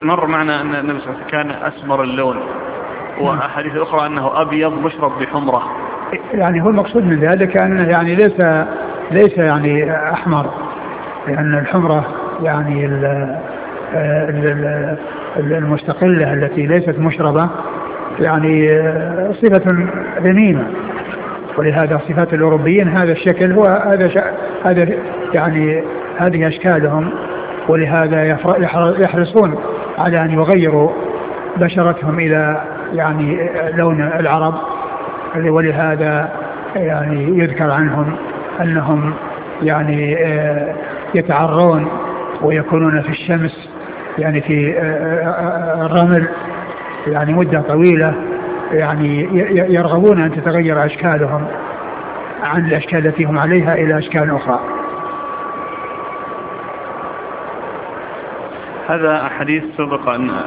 مر معنا أن النبي صلى الله عليه وسلم كان أسمر اللون، وأحاديث أخرى أنه أبيض مشرب بحمرة. يعني هو المقصود من ذلك أنه يعني ليس يعني أحمر، لأن الحمرة يعني المستقلة التي ليست مشربة يعني صفة ذميمة، ولهذا صفات الأوروبيين هذا الشكل هو هذا يعني هذه أشكالهم، ولهذا يحرصون على أن يغيروا بشرتهم إلى يعني لون العرب، ولهذا يعني يذكر عنهم أنهم يعني يتعرون ويكونون في الشمس يعني في الرمل يعني مدة طويلة، يعني يرغبون أن تتغير أشكالهم عن الأشكال التي هم عليها إلى أشكال أخرى. هذا حديث سبق أن